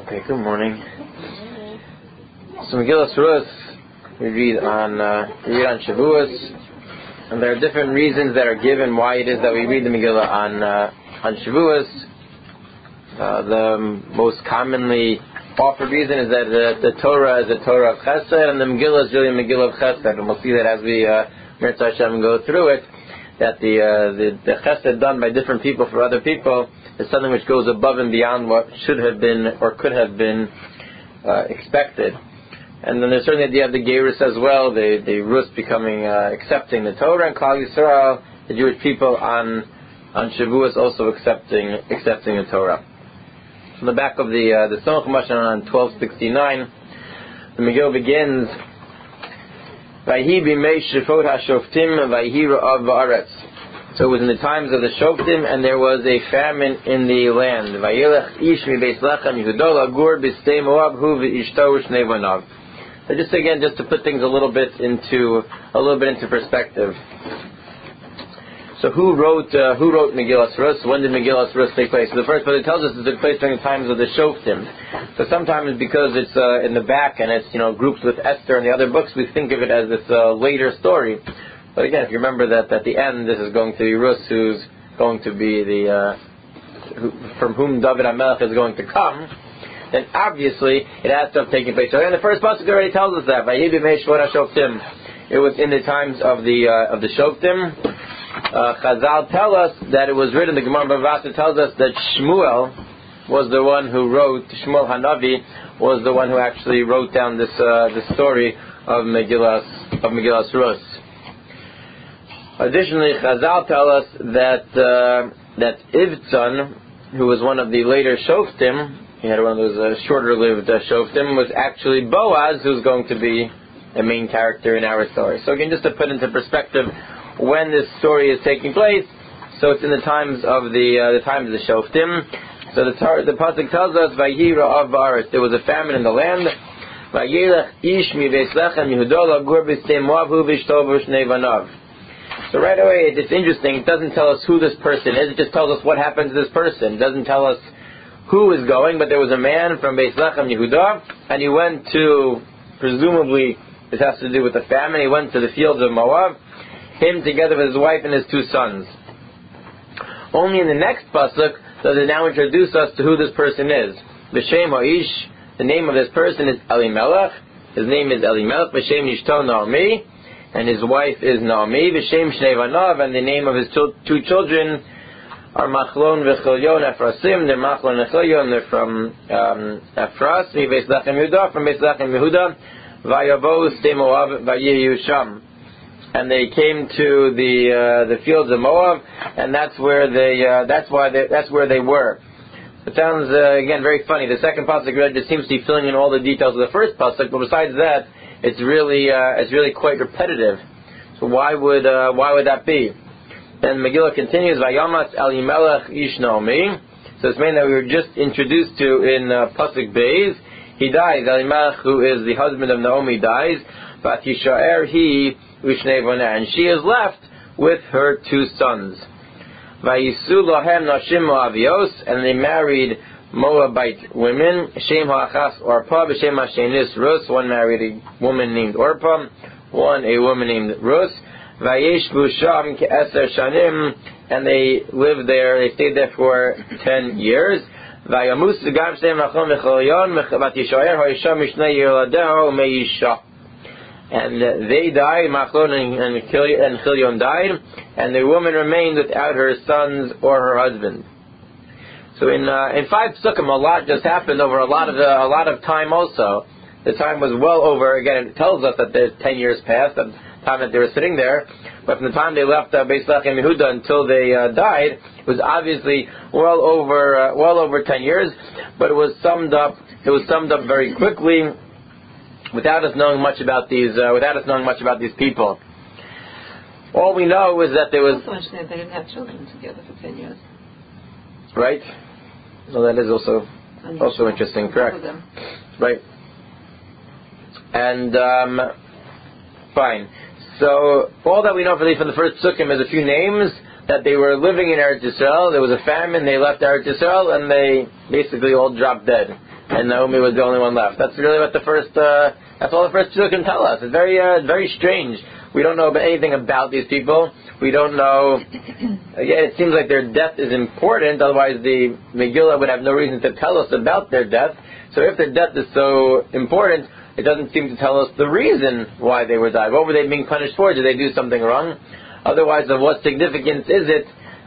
Okay, good morning. So Megillas Rus, we read on Shavuos, and there are different reasons that are given why it is that we read the Megillah on Shavuos. The most commonly offered reason is that the Torah is a Torah of Chesed, and the Megillah is really a Megillah of Chesed. And we'll see that as we Mirza Hashem go through it, that the Chesed done by different people for other people is something which goes above and beyond what should have been or could have been expected. And then there's certainly the idea of the Geirus as well, the Rus becoming accepting the Torah, and Klal Yisrael, the Jewish people on Shavuos also accepting the Torah. From the back of the Sonach Mashon on 1269, the Megillah begins, Vayhi b'mei shefot hashoftim vayhi ra'av va'aretz. So it was in the times of the Shoftim, and there was a famine in the land. Vayelech ish mibeis lechem Yehuda lagur b'stei Moab hu v'ishto shnei banav. So just to put things a little bit into perspective. So who wrote Megillas Rus? When did Megillas Rus take place? So the first, but it tells us it took place during the times of the Shoftim. So sometimes because it's in the back and it's grouped with Esther and the other books, we think of it as this later story. But again, if you remember that at the end, this is going to be Rus, who's going to be from whom David HaMelech is going to come, then obviously it has to have taken place. So again, the first pasuk already tells us that. It was in the times of the Shoftim. Chazal tell us that it was written. The Gemara Bavasa tells us that Shmuel was the one who wrote. Shmuel Hanavi was the one who actually wrote down this story of Megillas Rus. Additionally, Chazal tell us that Ivtzon, who was one of the later Shoftim, he had one of those shorter-lived Shoftim, was actually Boaz, who's going to be the main character in our story. So again, just to put into perspective when this story is taking place, so it's in the times of the Shoftim. So the pasuk tells us, "Vayhi ra'av va'aretz." There was a famine in the land. Vayelech ish mibeis lechem Yehuda lagur b'stei Moab hu v'ishto v'shnei banav. So right away, it's interesting. It doesn't tell us who this person is. It just tells us what happened to this person. It doesn't tell us who is going, but there was a man from Beis Lechem Yehuda, and he went to, presumably, this has to do with the famine, he went to the fields of Moab, him together with his wife and his two sons. Only in the next pasuk does it now introduce us to who this person is. B'shem ha'ish, the name of this person is Elimelech. His name is Elimelech. B'shem Yishto Naomi, and his wife is Naomi. B'shem Shnei Banav, and the name of his two children are Machlon v'Chilyon Ephrasim. They're Machlon and Chilyon. They're from Ephras. Beis Lechem Yehuda, from Beis Lechem Yehuda. Vayavo Stei Moab Vayiyu Sham. And they came to the fields of Moab, and that's where they were. It sounds again very funny. The second pasuk read just seems to be filling in all the details of the first pasuk, but besides that, it's really quite repetitive. So why would that be? Then Megillah continues, Vayamas Elimelech ish Naomi. So it's meant that we were just introduced to in pasuk Beis. He dies. Elimelech, who is the husband of Naomi, dies. But Yishaer he Ushnei Boneh, and she is left with her two sons. Vayisu lohem nashim moavios, and they married Moabite women. Shem ha'achas Orpah, b'shem ha'shenis Rus. One married a woman named Orpah, one a woman named Rus. Vayeshvu sham ke'eser shanim, and they lived there. They stayed there for 10 years. Vayamus gam shem Machlon v'Chilyon, v'Yishaer ha'isha mishnei yeladeho me'isha. And they died, Machlon and Chilyon died, and the woman remained without her sons or her husband. So in 5 psukim, a lot just happened over a lot of time. Also, the time was well over. Again, it tells us that there's 10 years passed, the time that they were sitting there. But from the time they left Beis Lechem Yehuda until they died, it was obviously well over 10 years. But it was summed up very quickly, without us knowing much about these people. All we know is that there was. Also understand they didn't have children together for 10 years. Right. Well, that is also interesting. Correct. Right. And fine. So all that we know from the first psukim is a few names, that they were living in Eretz Yisrael. There was a famine. They left Eretz Yisrael, and they basically all dropped dead. and Naomi was the only one left. That's really what that's all the first two can tell us. It's very strange. We don't know about anything about these people. We don't know. Again, it seems like their death is important. Otherwise, the Megillah would have no reason to tell us about their death. So if their death is so important, it doesn't seem to tell us the reason why they were died. What were they being punished for? Did they do something wrong? Otherwise, of what significance is it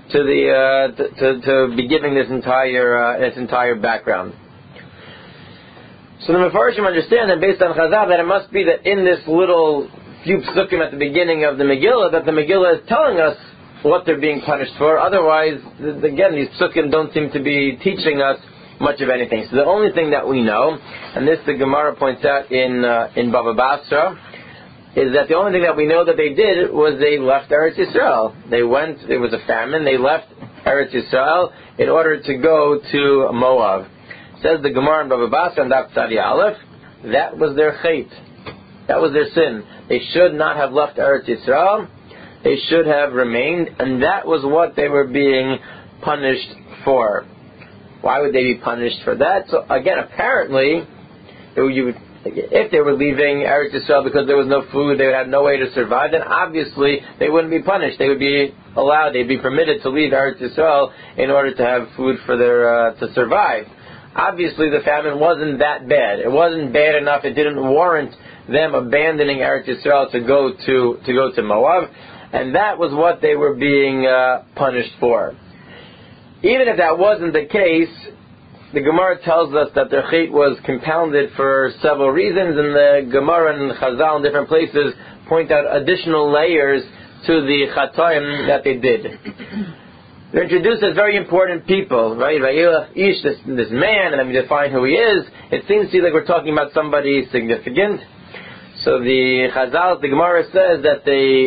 to be giving this entire background? So the Mefarshim understand that based on Chazal that it must be that in this little few psukim at the beginning of the Megillah, that the Megillah is telling us what they're being punished for. Otherwise, again, these psukim don't seem to be teaching us much of anything. So the only thing that we know, and this the Gemara points out in Baba Basra, is that the only thing that we know that they did was they left Eretz Yisrael. They went, it was a famine, they left Eretz Yisrael in order to go to Moab. Says the Gemara in Baba Basra and Daf Tzadi Aleph, that was their chait. That was their sin. They should not have left Eretz Yisrael. They should have remained, and that was what they were being punished for. Why would they be punished for that? So again, apparently, if they were leaving Eretz Yisrael because there was no food, they would have no way to survive, then obviously they wouldn't be punished. They would be allowed, they'd be permitted to leave Eretz Yisrael in order to have food for to survive. Obviously the famine wasn't that bad. It wasn't bad enough, it didn't warrant them abandoning Eretz Yisrael to go to Moab, and that was what they were being punished for. Even if that wasn't the case, the Gemara tells us that their chait was compounded for several reasons, and the Gemara and Chazal in different places point out additional layers to the chatoim that they did. They're introduced as very important people, right? Ish, this man, and then we define who he is. It seems to be like we're talking about somebody significant. So the Chazal, the Gemara says that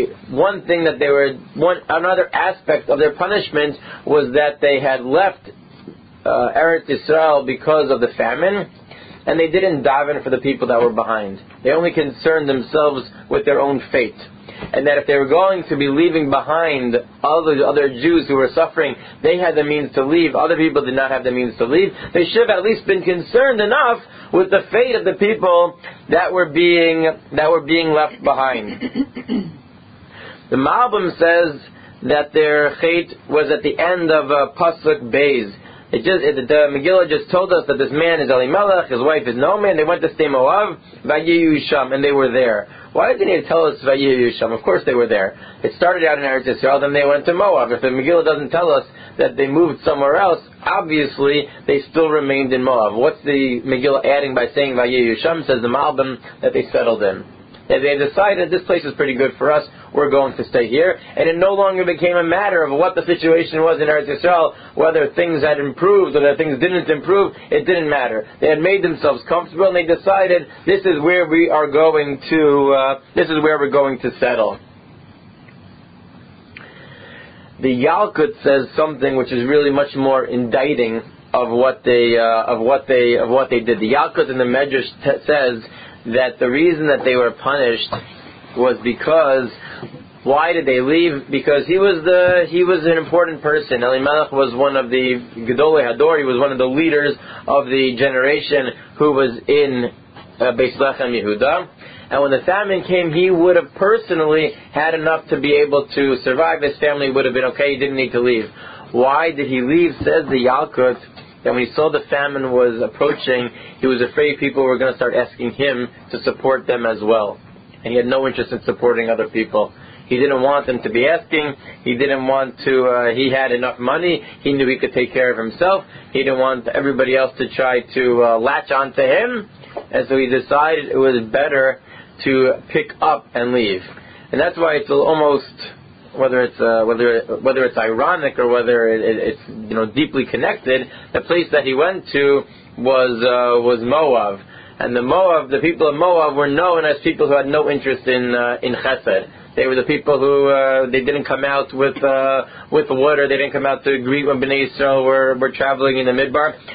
another aspect of their punishment was that they had left Eretz Yisrael because of the famine, and they didn't daven for the people that were behind. They only concerned themselves with their own fate. And that if they were going to be leaving behind all the other Jews who were suffering, they had the means to leave, other people did not have the means to leave, they should have at least been concerned enough with the fate of the people that were being left behind. The Malbim says that their chait was at the end of Pasuk Beis. The Megillah just told us that this man is Elimelech, his wife is Naomi, and they went to stay Moab, Vayiyu Sham, and they were there. Why didn't he tell us Vayiyu Sham? Of course they were there. It started out in Eretz Yisrael, then they went to Moab. If the Megillah doesn't tell us that they moved somewhere else, obviously they still remained in Moab. What's the Megillah adding by saying Vayiyu Sham? Says the Malbim that they settled in. And they decided this place is pretty good for us, we're going to stay here. And it no longer became a matter of what the situation was in Eretz Yisrael, whether things had improved or whether things didn't improve, it didn't matter. They had made themselves comfortable and they decided this is where we're going to settle. The Yalkut says something which is really much more indicting of what they did. The Yalkut in the Medrash says that the reason that they were punished was because, why did they leave? Because he was an important person. Elimelech was one of the Gedolei Hador, he was one of the leaders of the generation who was in Beis Lechem Yehuda. And when the famine came, he would have personally had enough to be able to survive. His family would have been okay, he didn't need to leave. Why did he leave? Says the Yalkut, that when he saw the famine was approaching, he was afraid people were going to start asking him to support them as well. And he had no interest in supporting other people. He didn't want them to be asking. He didn't want to, he had enough money. He knew he could take care of himself. He didn't want everybody else to try to latch onto him. And so he decided it was better to pick up and leave. And that's why it's almost, whether it's ironic or whether it's deeply connected, the place that he went to was Moab. And the people of Moab were known as people who had no interest in chesed. They were the people who they didn't come out with water. They didn't come out to greet when Bnei Yisrael were traveling in the Midbar.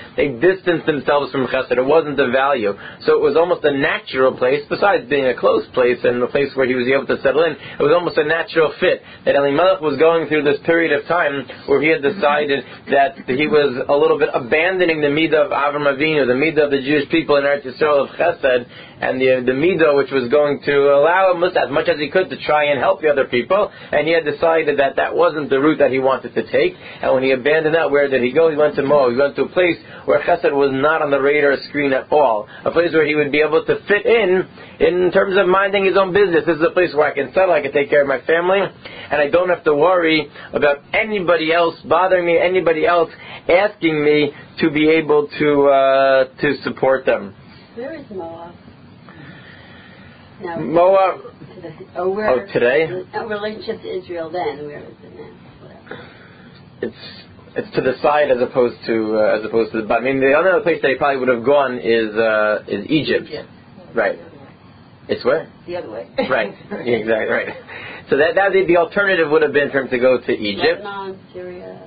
they distanced themselves from chesed. It wasn't the value. So it was almost a natural place, besides being a close place and the place where he was able to settle in, it was almost a natural fit that Elimelech was going through this period of time where he had decided that he was a little bit abandoning the midah of Avram Avinu, the midah of the Jewish people in Eretz Yisrael of chesed, and the midah which was going to allow him as much as he could to try and help the other people, and he had decided that that wasn't the route that he wanted to take. And when he abandoned that, where did he go? He went to Moab. He went to a place where chesed was not on the radar screen at all, a place where he would be able to fit in terms of minding his own business. This is a place where I can settle, I can take care of my family, and I don't have to worry about anybody else bothering me, anybody else asking me to be able to support them. Where is Moab? No, Moab. Today? In relationship to Israel then, where is it now? Whatever. It's to the side as opposed to. But I mean, the other place that he probably would have gone is Egypt. Right. It's where? The other way. Right. Exactly. Right. So that the alternative would have been for him to go to Egypt. Lebanon, Syria.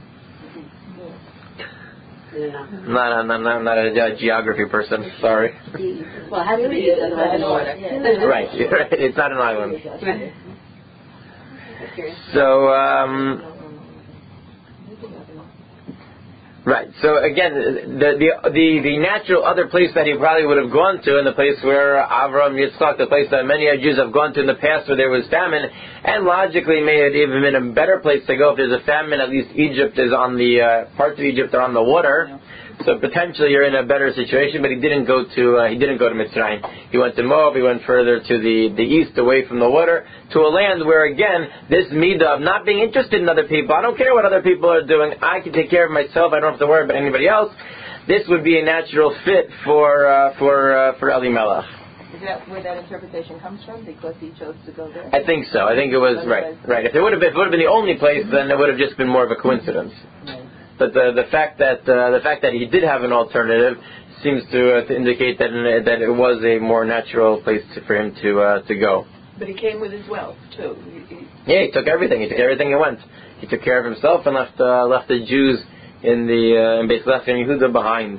Not a geography person. Sorry. Well, it has to be Right. It's not an island. So. Right. So again, the natural other place that he probably would have gone to, and the place where Avram Yitzchak, the place that many Jews have gone to in the past where there was famine, and logically may have even been a better place to go if there's a famine. At least Egypt is on the parts of Egypt are on the water. So potentially you're in a better situation, but he didn't go to Mitzrayim. He went to Moab. He went further to the east, away from the water, to a land where again this midah of not being interested in other people. I don't care what other people are doing. I can take care of myself. I don't have to worry about anybody else. This would be a natural fit for Elimelech. Is that where that interpretation comes from? Because he chose to go there? I think so. I think it was right. If it would have been the only place, then it would have just been more of a coincidence. But the fact that he did have an alternative seems to indicate that it was a more natural place for him to go. But he came with his wealth too. He took everything. He took everything and went. He took care of himself and left the Jews in Beit Lechem Yehuda behind.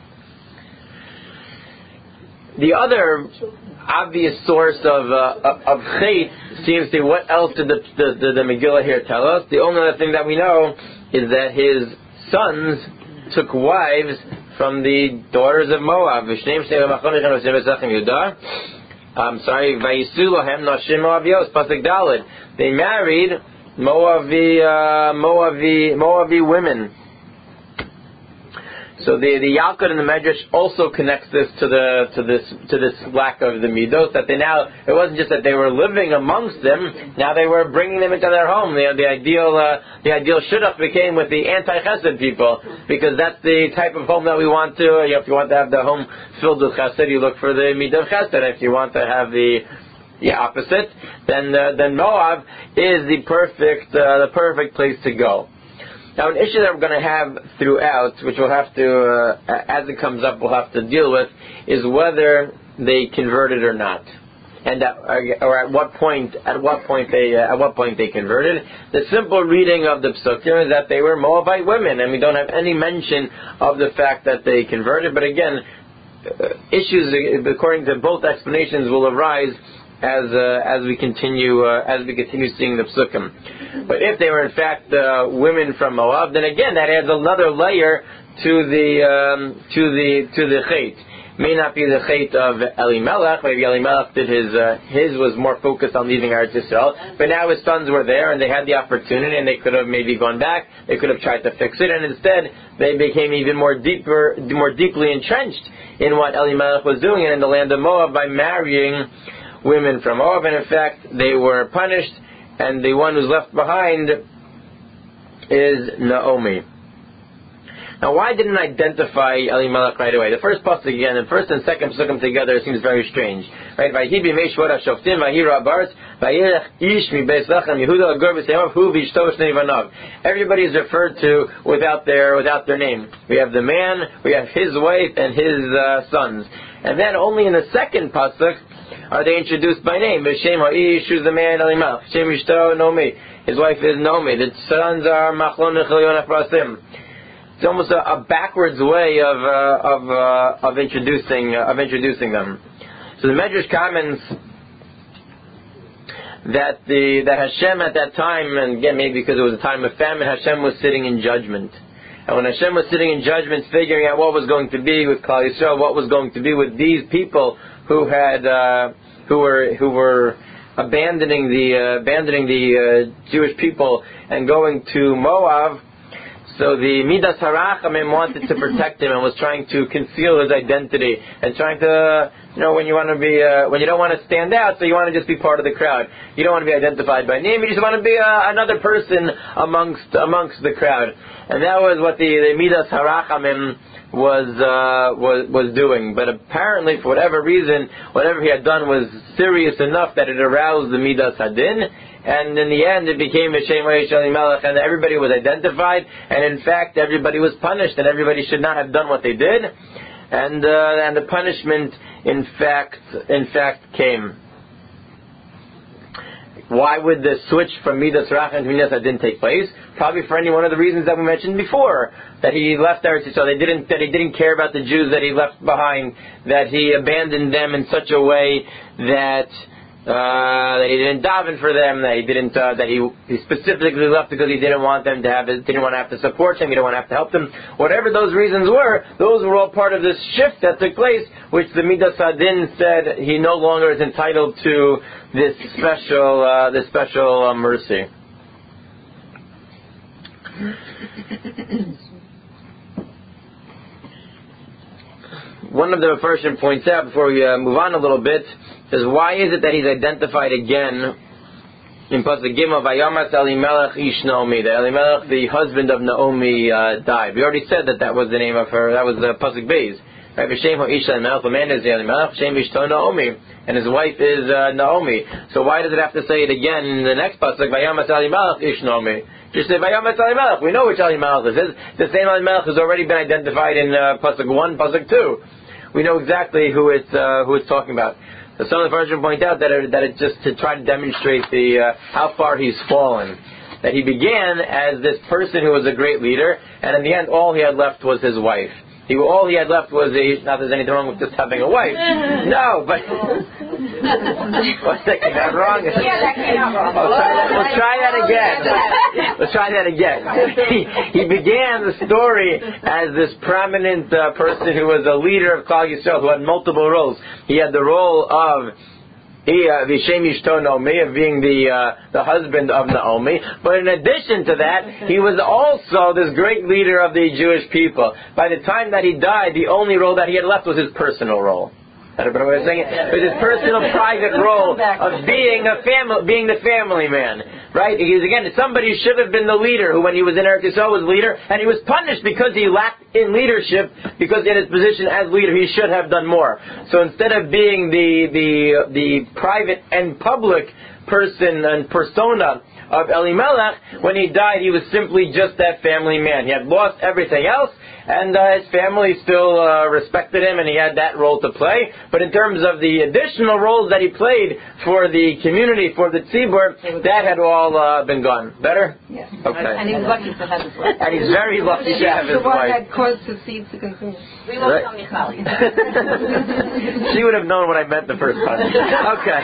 The other obvious source of chait seems to be, what else did the Megillah here tell us? The only other thing that we know is that his sons took wives from the daughters of Moab. They married Moabi women. So the Yalkut and the Medrash also connects this to this lack of the midos, that it wasn't just that they were living amongst them, now they were bringing them into their home. The ideal shidduch became with the anti-chesed people, because that's the type of home that we want to. If you want to have the home filled with chesed, you look for the midah of chesed. If you want to have the opposite, then Moab is the perfect place to go. Now, an issue that we're going to have throughout, which we'll have to, as it comes up, we'll have to deal with, is whether they converted or not, and or at what point they converted. The simple reading of the Psukim is that they were Moabite women, and we don't have any mention of the fact that they converted. But again, issues according to both explanations will arise as we continue seeing the Psukim. But if they were in fact women from Moab, then again that adds another layer to the chait. May not be the chait of Elimelech. Maybe Elimelech did his was more focused on leaving Eretz Yisrael. But now his sons were there and they had the opportunity, and they could have maybe gone back. They could have tried to fix it, and instead they became even more deeply entrenched in what Elimelech was doing in the land of Moab by marrying women from Moab, and in fact they were punished, and the one who's left behind is Naomi. Now, why didn't I identify Elimelech right away? The first pasuk again, the first and second pasukim together seems very strange, right? Vayhi b'mei shvot hashoftim, vayhi ra'baretz, vayelech ish mi beis lechem Yehuda agur b'seimav hu v'ishto shnei vanav. Everybody is referred to without their name. We have the man, we have his wife, and his sons, and then only in the second pasuk are they introduced by name. Shem ha'ish, who's the man, Elimelech. Shem ishto, Naomi. His wife is Naomi. The sons are Machlon and Chilion Ephrasim. It's almost a backwards way of introducing them. So the Medrash comments that Hashem at that time, and again maybe because it was a time of famine, Hashem was sitting in judgment. And when Hashem was sitting in judgment, figuring out what was going to be with Klal Yisrael, what was going to be with these people who were abandoning the Jewish people and going to Moab, so the Midas Harachamim wanted to protect him and was trying to conceal his identity and trying to, when you want to be, when you don't want to stand out, so you want to just be part of the crowd. You don't want to be identified by name. You just want to be another person amongst the crowd. And that was what the Midas Harachamim was doing. But apparently, for whatever reason, whatever he had done was serious enough that it aroused the Midas Hadin. And in the end, it became a Shem Elimelech, and everybody was identified, and in fact, everybody was punished, and everybody should not have done what they did, and the punishment, in fact, came. Why would the switch from Midas Racham to Midas Hadin take place? Probably for any one of the reasons that we mentioned before, that he left Eretz Yisrael, that he didn't care about the Jews that he left behind, that he abandoned them in such a way that he didn't daven for them, that he specifically left because he didn't want them to have to support him, he didn't want to have to help them. Whatever those reasons were, those were all part of this shift that took place, which the Midas Hadin said he no longer is entitled to this special mercy. One of the Mefarshim points out, before we move on a little bit, says, why is it that he's identified again in Pasuk Gimel, Vayamas Elimelech Ish Naomi, that Elimelech, the husband of Naomi, died. We already said that was the name of her, that was Pasuk Beis. Right? V'shem ha'isha Elimelech, the man is Elimelech, V'shem Ishto Naomi, and his wife is Naomi. So why does it have to say it again in the next Pasuk, Vayamas Elimelech Ish Naomi? Just say Vayamas Elimelech. We know which Elimelech this is. The same Elimelech has already been identified in Pasuk 1, Pasuk 2. We know exactly who it's talking about. So some of the versions point out that it's just to try to demonstrate how far he's fallen. That he began as this person who was a great leader, and in the end, all he had left was his wife. All he had left was not that there's anything wrong with just having a wife. No, but what's that? Came out wrong? Yeah, that came out wrong. Let's try that again. He began the story as this prominent person who was a leader of Klal Yisrael, who had multiple roles. He had the role of V'shem Ishto Naomi, of being the husband of Naomi. But in addition to that, he was also this great leader of the Jewish people. By the time that he died, the only role that he had left was his personal role. I don't know what I'm saying. It was his personal, private role of being the family man, right? Because again, somebody should have been the leader who, when he was in Eretz Yisrael, was leader, and he was punished because he lacked in leadership. Because in his position as leader, he should have done more. So instead of being the private and public person and persona of Elimelech, when he died, he was simply just that family man. He had lost everything else. And his family still respected him, and he had that role to play. But in terms of the additional roles that he played for the community, for the tzibur, that had all been gone. Better? Yes. Okay. And he was lucky to have his wife. And he's very lucky to have his the one wife. that caused the seed to consume. We won't tell Michali. She would have known what I meant the first time. Okay.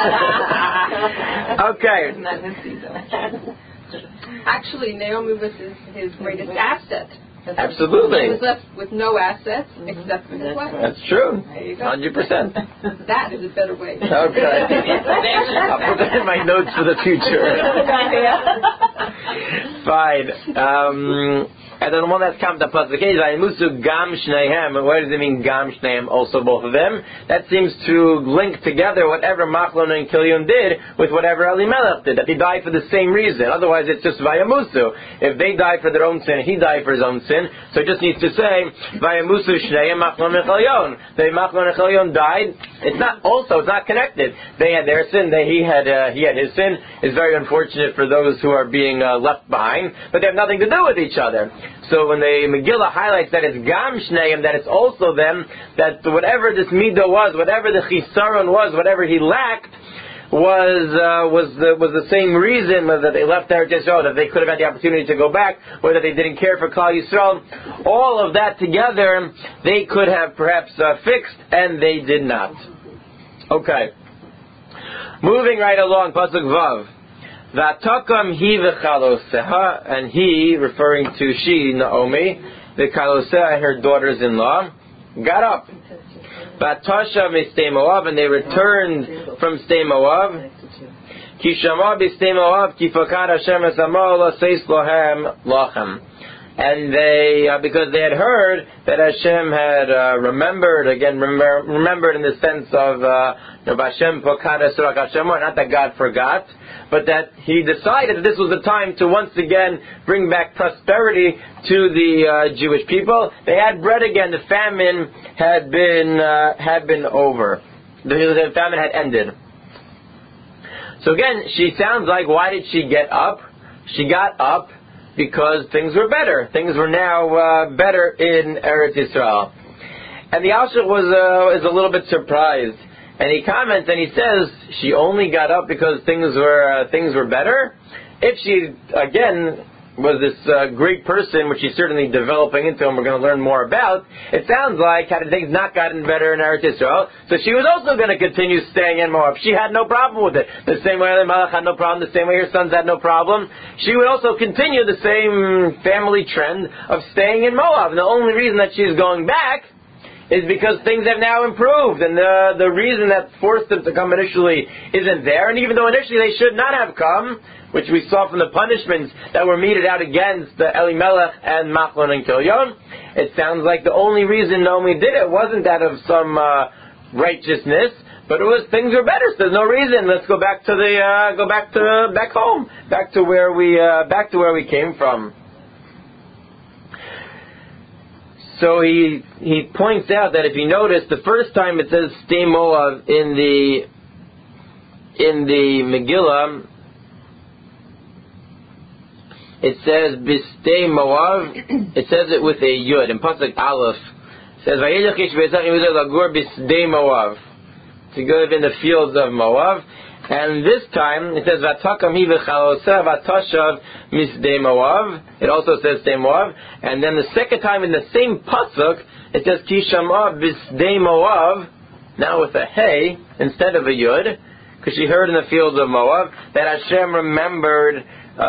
Okay. Not his seed, though. Actually, Naomi was his greatest asset. Absolutely. He was left with no assets except for his wife. That's true. There you go. 100%. That is a better way. Okay. I'll put that in my notes for the future. Fine. And then one that's come to Pasuk Musu Gam Shnehem. What does it mean, Gam Shnehem? Also both of them. That seems to link together whatever Machlon and Kilion did with whatever Elimelech did. That they died for the same reason. Otherwise, it's just Vayamusu. If they died for their own sin, he died for his own sin. So it just needs to say Vayamusu Shnehem Machlon and Kilion. The Machlon and Kilion died. It's not connected. They had their sin. He had his sin. It's very unfortunate for those who are being left behind, but they have nothing to do with each other. So when the Megillah highlights that it's Gam Shneim, that it's also them, that whatever this Midah was, whatever the Chisaron was, whatever he lacked, was the same reason that they left Eretz Yisrael, that they could have had the opportunity to go back, or that they didn't care for Klal Yisrael. All of that together, they could have perhaps fixed, and they did not. Okay. Moving right along, Pasuk Vav. V'atakam hi v'chaloseha, and he, referring to she, Naomi, v'chaloseha, and her daughters-in-law, got up. V'atasha v'stei Moab, and they returned from Stei Moab. Ki shama b'stei Moab, ki fakad Hashem es amar l'seis lohem lachem. And they, because they had heard that Hashem had remembered in the sense of Hashem pokad esrak Hashem, not that God forgot, but that He decided that this was the time to once again bring back prosperity to the Jewish people. They had bread again. The famine had been over. The famine had ended. So again, she sounds like, why did she get up? She got up because things were better. Things were now better in Eretz Yisrael. And the Alshich is a little bit surprised. And he comments and he says, she only got up because things were better? If she, again, was this great person, which she's certainly developing into, and we're going to learn more about, it sounds like had things not gotten better in Eretz Yisrael, so she was also going to continue staying in Moab. She had no problem with it. The same way Elimelech had no problem, the same way her sons had no problem. She would also continue the same family trend of staying in Moab. And the only reason that she's going back is because things have now improved, and the reason that forced them to come initially isn't there. And even though initially they should not have come, which we saw from the punishments that were meted out against Elimelech and Machlon and Kilyon, it sounds like the only reason Naomi did it wasn't that of some righteousness, but it was things were better. So there's no reason. Let's go back to back home, back to where we came from. So he points out that if you notice, the first time it says Stei Moab in the Megillah, it says Bistei Moab. It says it with a yud in pasuk Aleph. It says Vayelech ish be'ezach Yehuda lagur Bistei Moab, to go in the fields of Moab. And this time it says Vatakam hi v'chaloseh vatashav misdei Moab. It also says Stei Moab. And then the second time in the same pasuk it says Ki shama b'sdei Moab, now with a hey instead of a yud, because she heard in the fields of Moab that Hashem remembered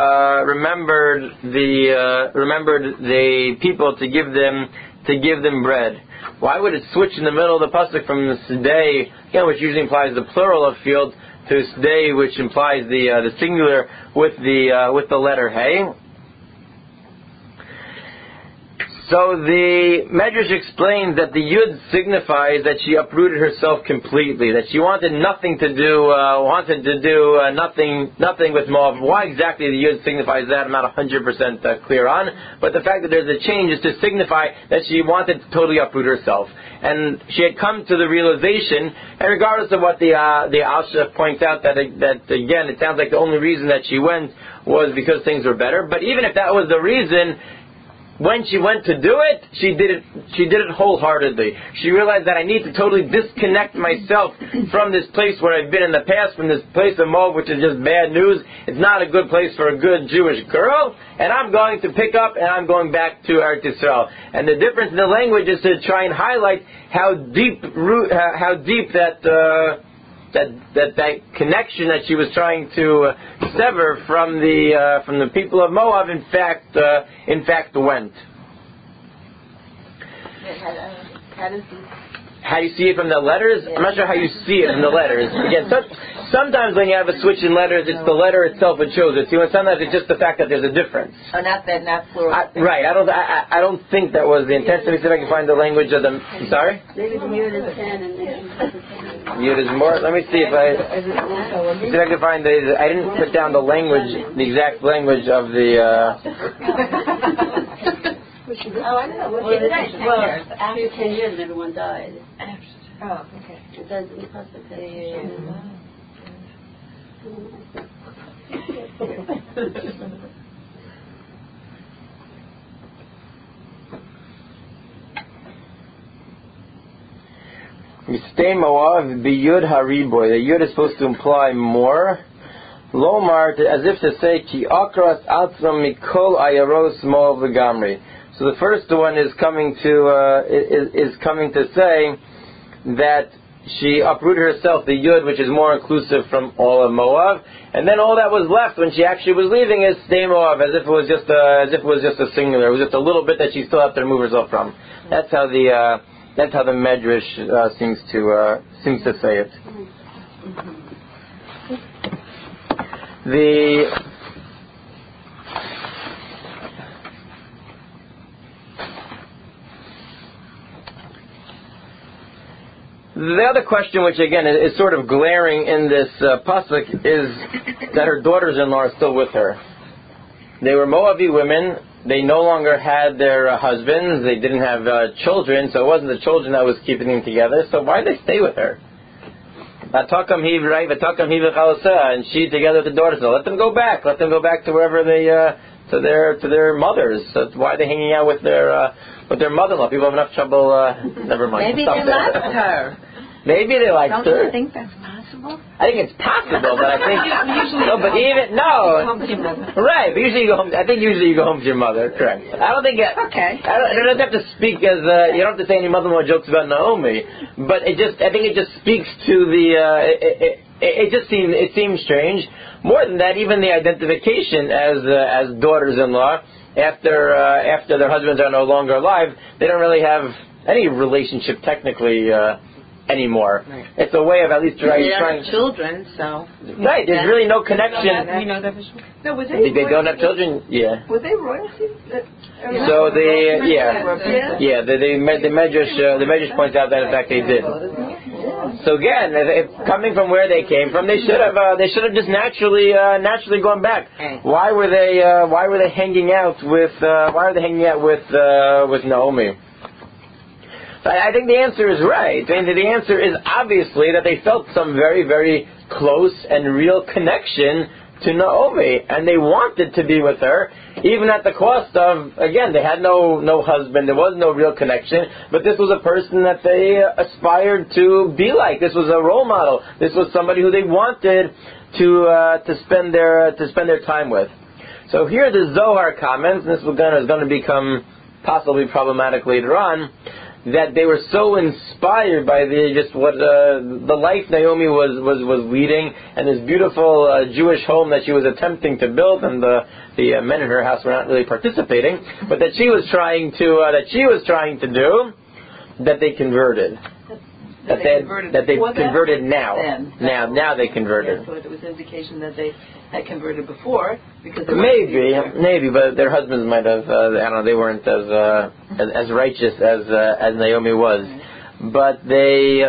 the people to give them bread. Why would it switch in the middle of the pasuk from the sdei, again, which usually implies the plural of field, to sdei, which implies the singular with the letter hey? So the Medrash explains that the Yud signifies that she uprooted herself completely, that she wanted nothing to do nothing with Moab. Why exactly the Yud signifies that, I'm not 100% clear on, but the fact that there's a change is to signify that she wanted to totally uproot herself. And she had come to the realization, and regardless of what the Alshich points out, that again, it sounds like the only reason that she went was because things were better, but even if that was the reason, when she went to do it, she did it wholeheartedly. She realized that I need to totally disconnect myself from this place where I've been in the past, from this place of Moab, which is just bad news. It's not a good place for a good Jewish girl, and I'm going to pick up and I'm going back to Eretz Yisrael. And the difference in the language is to try and highlight how deep that connection that she was trying to sever from the people of Moab, in fact went. How do you see it from the letters? I'm not sure how you see it from the letters. Again, sometimes when you have a switch in letters, it's the letter itself that shows it. And sometimes it's just the fact that there's a difference. Oh, not plural. Right. I don't think that was the intent. Let me see if I can find the language of the. I'm sorry. Maybe the Yud is 10 and Yud is more. Let me see if I can find the. I didn't put down the language, the exact language of the. Oh, I know. Well, after 10 years, everyone died. Oh, okay. It does in the pasuk. Mistei Moav biyud hariboy. The yud is supposed to imply more. Lomar, as if to say, Ki akras atzram mikol ayaros Moav legamri. So the first one is coming to say that she uprooted herself, the yud, which is more inclusive from all of Moab, and then all that was left when she actually was leaving is Stay Moab, as if it was just a singular. It was just a little bit that she still had to remove herself from. That's how the Medrash seems to say it. The other question, which again is sort of glaring in this pasuk, is that her daughters-in-law are still with her. They were Moabite women. They no longer had their husbands. They didn't have children, so it wasn't the children that was keeping them together. So why did they stay with her? And she together with the daughters-in-law. Let them go back. Let them go back to wherever they to their mothers. So why are they hanging out with their mother-in-law? People have enough trouble. Never mind. Maybe they liked her. Maybe they liked her. Don't you think that's possible? I think it's possible, but I think right. But usually you go home. I think usually you go home to your mother. Correct. I don't think. Okay. I don't have to speak as you don't have to say any mother-in-law jokes about Naomi, but I think it just speaks to the. It seems strange. More than that, even the identification as daughters-in-law after their husbands are no longer alive, they don't really have any relationship technically anymore. Right. It's a way of at least trying. They don't have children, so right. There's really no connection. We know that for sure. No, was they don't have children? Yeah. Were they royalty? So the Medrash points out that in fact they did. So again, if coming from where they came from, they should have just naturally gone back. Why were they hanging out with Naomi? I think the answer is right. The answer is obviously that they felt some very, very close and real connection to Naomi, and they wanted to be with her, even at the cost of, again, they had no husband, there was no real connection, but this was a person that they aspired to be like. This was a role model. This was somebody who they wanted to spend their time with. So here the Zohar comments, and this is going to become possibly problematic later on, that they were so inspired by the life Naomi was leading, and this beautiful Jewish home that she was attempting to build, and the men in her house were not really participating, but that she was trying to do, that they converted. That they converted now. Now they converted. Yeah, so it was an indication that they had converted before, because maybe, but their husbands might have. They weren't as righteous as Naomi was, but they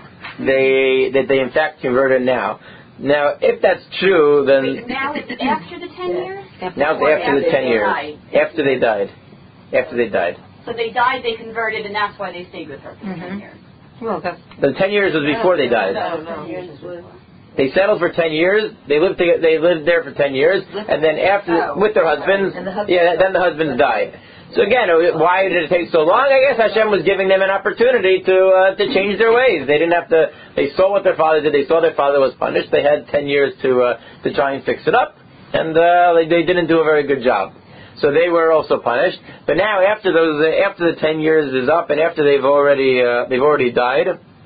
in fact converted now. Now, if that's true, then now it's after the 10 years. Now it's after the 10 years. After they died. So they died, they converted, and that's why they stayed with her for 10 years. Well, the 10 years was before they died. No. They settled for 10 years. They lived there for 10 years, and then with their husbands, then the husbands died. So again, why did it take so long? I guess Hashem was giving them an opportunity to change their ways. They didn't have to. They saw what their father did. They saw their father was punished. They had 10 years to try and fix it up, and they didn't do a very good job. So they were also punished. But now, after the 10 years is up, and after they've already died,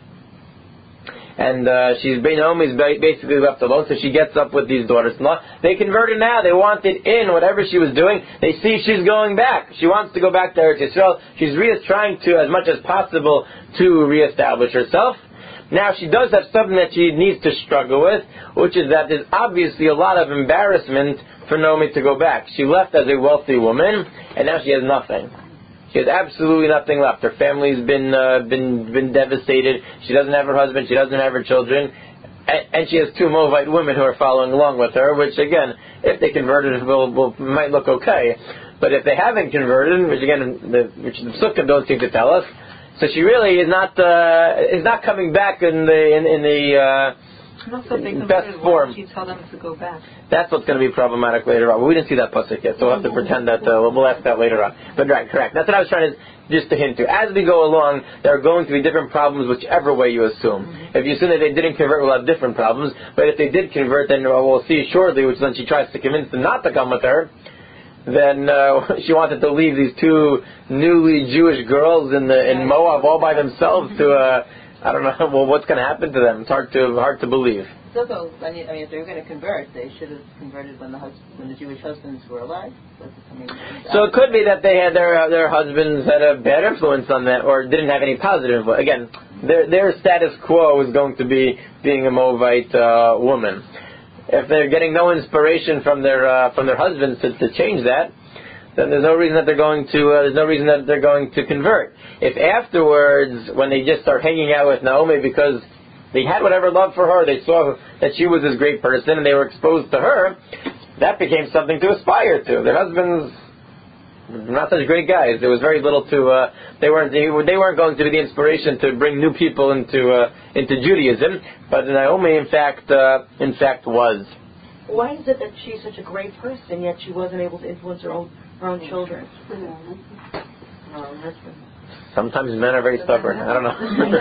and Naomi's basically left alone, so she gets up with these daughters-in-law. They converted now. They wanted in whatever she was doing. They see she's going back. She wants to go back to Eretz Yisrael. She's trying to, as much as possible, to reestablish herself. Now she does have something that she needs to struggle with, which is that there's obviously a lot of embarrassment for Naomi to go back. She left as a wealthy woman, and now she has nothing. She has absolutely nothing left. Her family's been devastated. She doesn't have her husband. She doesn't have her children, and she has two Moabite women who are following along with her. Which again, if they converted, might look okay. But if they haven't converted, which the Psukim don't seem to tell us, so she really is not coming back in the best form. She tell them to go back. That's what's going to be problematic later on. But we didn't see that pasuk yet, so we'll have to pretend that we'll ask that later on. But right, correct. That's what I was trying to just to hint to. As we go along, there are going to be different problems, whichever way you assume. If you assume that they didn't convert, we'll have different problems. But if they did convert, then we'll see shortly, which then she tries to convince them not to come with her. Then she wanted to leave these two newly Jewish girls in Moab all by themselves to I don't know. Well, what's going to happen to them? It's hard to believe. So, I mean, if they were going to convert, they should have converted when the Jewish husbands were alive. So it could be that they had their husbands had a bad influence on that, or didn't have any positive influence. Again, their status quo is going to be being a Moabite woman. If they're getting no inspiration from their husbands to change that, then there's no reason that they're going to convert. If afterwards, when they just start hanging out with Naomi because they had whatever love for her, they saw that she was this great person and they were exposed to her, that became something to aspire to. Their husbands were not such great guys. There was very little to they weren't going to be the inspiration to bring new people into Judaism, but Naomi in fact was. Why is it that she's such a great person yet she wasn't able to influence her own children? Sometimes men are very stubborn. I don't know.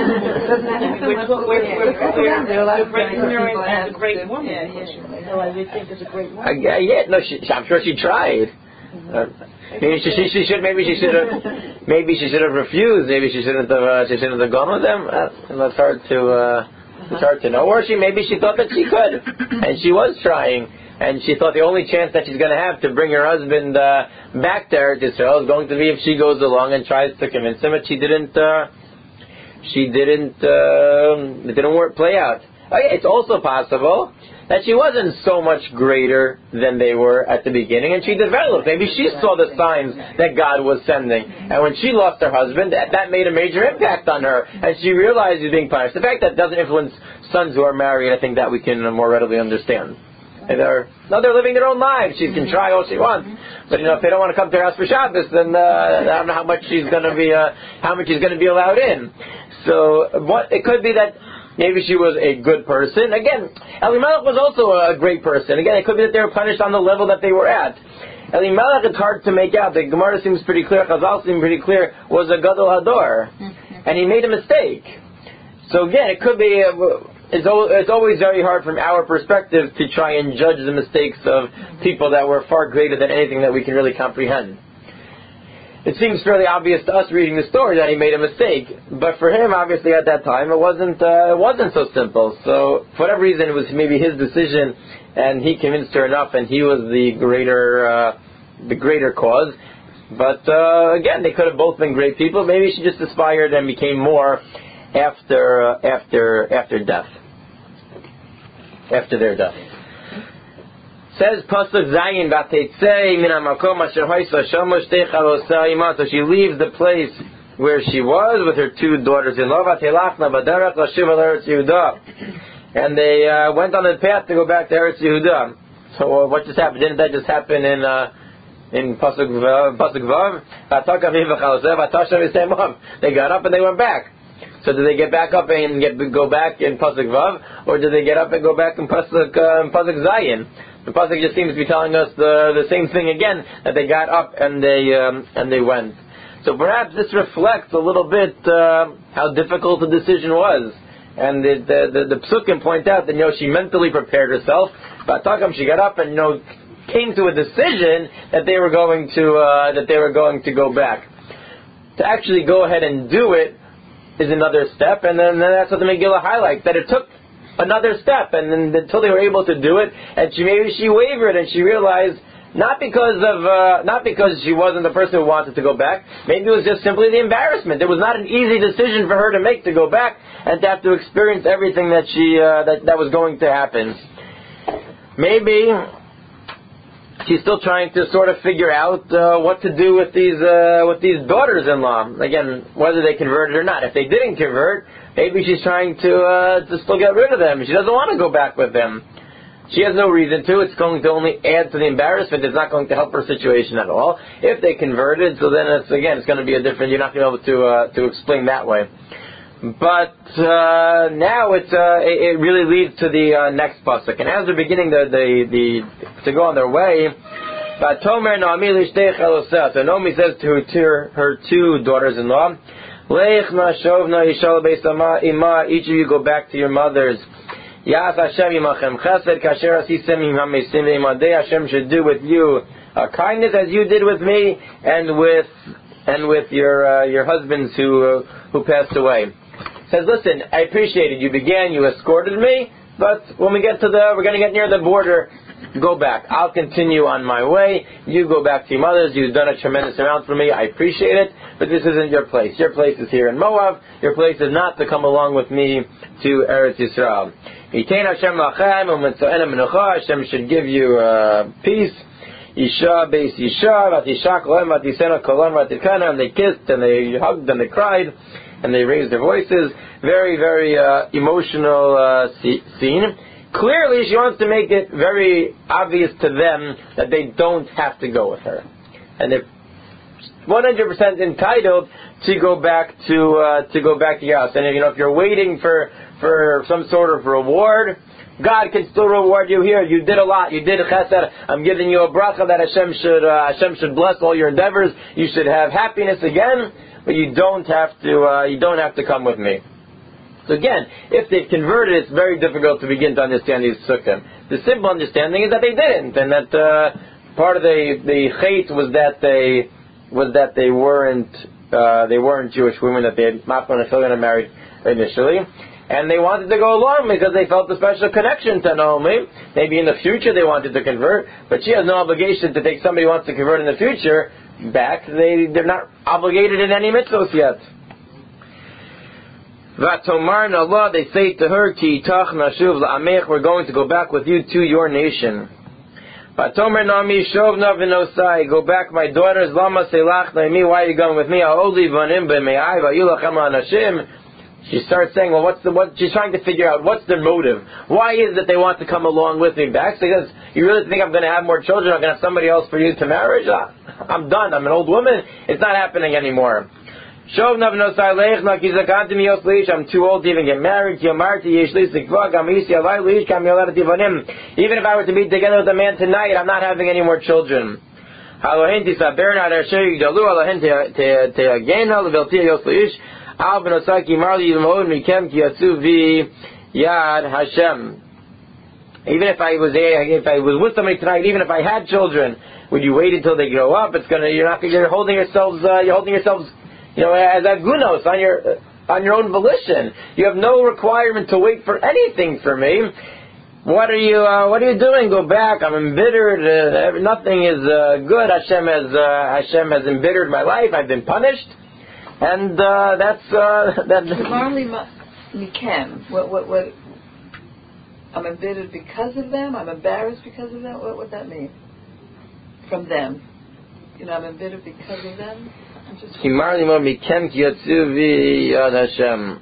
We're a great woman. So I would think it's a great woman. I'm sure she tried. Maybe she should have refused. Maybe she shouldn't have gone with them. It's hard to know. Or maybe she thought that she could, and she was trying. And she thought the only chance that she's going to have to bring her husband back to Eretz Yisrael is going to be if she goes along and tries to convince him. But it didn't play out. It's also possible that she wasn't so much greater than they were at the beginning, and she developed. Maybe she saw the signs that God was sending, and when she lost her husband, that made a major impact on her, and she realized she was being punished. The fact that doesn't influence sons who are married, I think that we can more readily understand. They're living their own lives. She can try all she wants, but if they don't want to come to her house for Shabbos, then I don't know how much she's going to be allowed in. So it could be that maybe she was a good person. Again, Elimelech was also a great person. Again, it could be that they were punished on the level that they were at. Elimelech, it's hard to make out. The Gemara seems pretty clear. Chazal seems pretty clear. Was a gadol hador, and he made a mistake. So again, it could be. It's always very hard from our perspective to try and judge the mistakes of people that were far greater than anything that we can really comprehend. It seems fairly obvious to us reading the story that he made a mistake, but for him, obviously at that time, it wasn't so simple. So for whatever reason, it was maybe his decision, and he convinced her enough, and he was the greater cause. But again, they could have both been great people. Maybe she just aspired and became more after death. After their death. Says Pasuk Zayin Batetzei Min HaMakom Asher Hoysa Shomo Shtei Chalosai Ima. So she leaves the place where she was with her two daughters-in-law. Vatelachna Baderech Lashuv Al Eretz Yehuda. And they went on the path to go back to Eretz Yehuda. So what just happened? Didn't that just happen in Pasuk Vav? They got up and they went back. So did they get back up and go back in Pasuk Vav, or did they get up and go back in Pasuk Zayin? The Pasuk just seems to be telling us the same thing again, that they got up and they went. So perhaps this reflects a little bit how difficult the decision was, and the Psukim point out that she mentally prepared herself. But she got up and came to a decision that they were going to go back. To actually go ahead and do it is another step, and then that's what the Megillah highlights, that it took another step, and then until they were able to do it, and maybe she wavered, and she realized not because she wasn't the person who wanted to go back. Maybe it was just simply the embarrassment. It was not an easy decision for her to make, to go back and to have to experience everything that that was going to happen. Maybe she's still trying to sort of figure out what to do with these daughters-in-law. Again, whether they converted or not. If they didn't convert, maybe she's trying to still get rid of them. She doesn't want to go back with them. She has no reason to. It's going to only add to the embarrassment. It's not going to help her situation at all. If they converted, so then it's going to be a different. You're not going to be able to explain that way. But now it really leads to the next pasuk. And as they're beginning to go on their way, Vatomer Naomi lishtei chalosah. So Naomi says to her two daughters-in-law, Leichna shovna yishal beis ima. Each of you go back to your mothers. Yas Hashem yimachem chesed kasher asisem im hamesim v'imodei. Hashem should do with you kindness as you did with me, and with your husbands who passed away. Says, listen, I appreciate it. You began, you escorted me, but when we're going to get near the border, go back. I'll continue on my way. You go back to your mothers. You've done a tremendous amount for me. I appreciate it, but this isn't your place. Your place is here in Moab. Your place is not to come along with me to Eretz Yisrael. Hashem should give you peace. Isha beis Isha, vatisha kolem, vatisena kolem, vatikana, and they kissed, and they hugged, and they cried, and they raised their voices. Very, very emotional scene. Clearly, she wants to make it very obvious to them that they don't have to go with her, and they're 100% entitled to go back to your house. And if you're waiting for some sort of reward, God can still reward you here. You did a lot. You did a chesed. I'm giving you a bracha that Hashem should bless all your endeavors. You should have happiness again, but you don't have to come with me. So again, if they've converted, it's very difficult to begin to understand these sukkim. The simple understanding is that they didn't, and that part of the chait was that they weren't Jewish women, that they had Machman and Chilyon married initially. And they wanted to go along because they felt a special connection to Naomi. Maybe in the future they wanted to convert, but she has no obligation to take somebody who wants to convert in the future back. They're not obligated in any mitzvos yet. Vatomar Allah, they say to her, Ki itach nashuv la'amech, we're going to go back with you to your nation. Vatomer Naomi shovna v'nosai, go back, my daughters. Lama selach Naomi, why are you going with me? Ha'oli vanim b'me'ai va'yulachem ha'anashim. She starts saying, well, she's trying to figure out what's their motive. Why is it they want to come along with me back? So he says, you really think I'm going to have more children? I'm going to have somebody else for you to marry? I'm done. I'm an old woman. It's not happening anymore. I'm too old to even get married. Even if I were to be together with a man tonight, I'm not having any more children. Even if I was with somebody tonight, even if I had children, would you wait until they grow up? You're holding yourselves, as agunos on your own volition. You have no requirement to wait for anything for me. What are you doing? Go back. I'm embittered. Nothing is good. Hashem has embittered my life. I've been punished. And that's Marley Mikem. What? I'm embittered because of them. I'm embarrassed because of them. What would that mean? From them, I'm embittered because of them. Marley Mikem Kiyatzuvi Yad Hashem.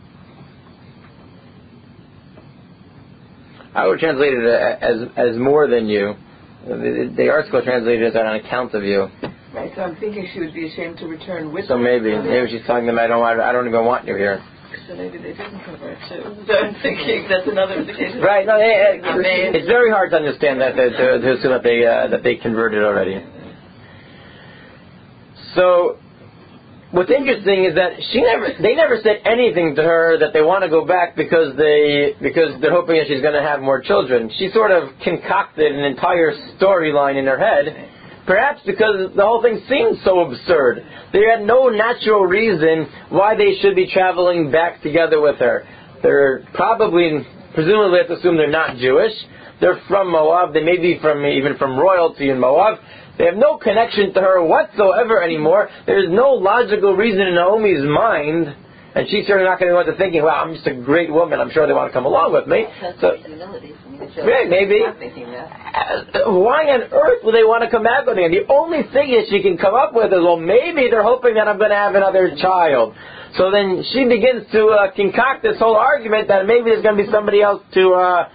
I would translate it as more than you. The article translated it as on account of you. Right, so I'm thinking she would be ashamed to return with them. So maybe she's telling them, I don't even want you here. So maybe they didn't convert too. So I'm thinking that's another indication. Right, no, it's very hard to understand that to assume that they converted already. So what's interesting is that they never said anything to her that they want to go back because they're hoping that she's going to have more children. She sort of concocted an entire storyline in her head. Perhaps because the whole thing seemed so absurd. They had no natural reason why they should be traveling back together with her. They're presumably have to assume they're not Jewish. They're from Moab. They may be even from royalty in Moab. They have no connection to her whatsoever anymore. There's no logical reason in Naomi's mind, and she's certainly not going to go into thinking, wow, I'm just a great woman. I'm sure they want to come along with me. Maybe. Why on earth would they want to come back with me? And the only thing that she can come up with is, well, maybe they're hoping that I'm going to have another child. So then she begins to concoct this whole argument that maybe there's going to be somebody else to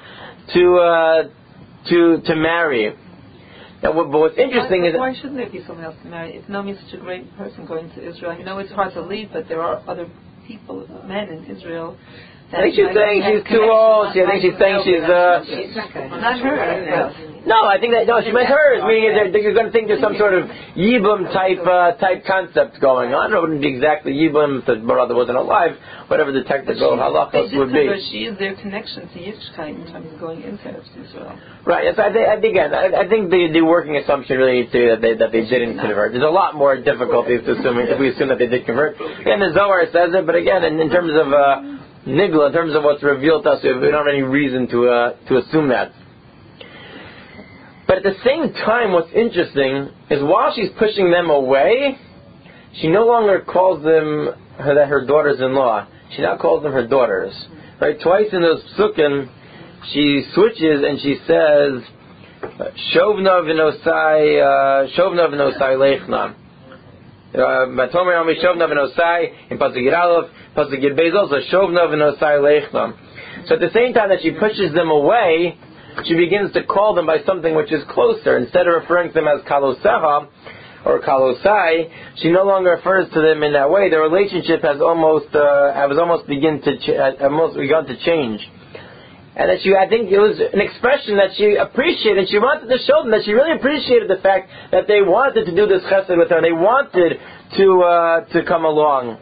marry. Now, but what's interesting is... Why shouldn't there be someone else to marry? If Naomi's such a great person going to Israel, it's hard to leave, but there are other people, men in Israel. I think she's saying she's too old. I think she's saying she's not her. No, I think that she meant hers. Meaning that you're going to think there's some sort of Yibum type concept going on. It wouldn't be exactly Yibum if the brother wasn't alive. Whatever the technical halachos would be. She is their connection to Yiddishkeit in terms of going into Israel. Right. Yes. I think the working assumption really needs to be that they didn't convert. There's a lot more difficulties to assuming if we assume that they did convert. Again, the Zohar says it, but again, in terms of Nigla, in terms of what's revealed to us, we don't have any reason to assume that. But at the same time, what's interesting is while she's pushing them away, she no longer calls them her daughters-in-law. She now calls them her daughters. Right? Twice in those psukim, she switches and she says, "Shovna v'nosai leichna." Batomer Yomi Shovna v'nosai in pasuk Yud Aleph, pasuk Yud Beis also Shovna v'nosai leichna. So at the same time that she pushes them away, she begins to call them by something which is closer. Instead of referring to them as kaloseha or kalosai, she no longer refers to them in that way. Their relationship has almost begun to change. And that I think it was an expression that she appreciated. She wanted to show them that she really appreciated the fact that they wanted to do this chesed with her. They wanted to come along.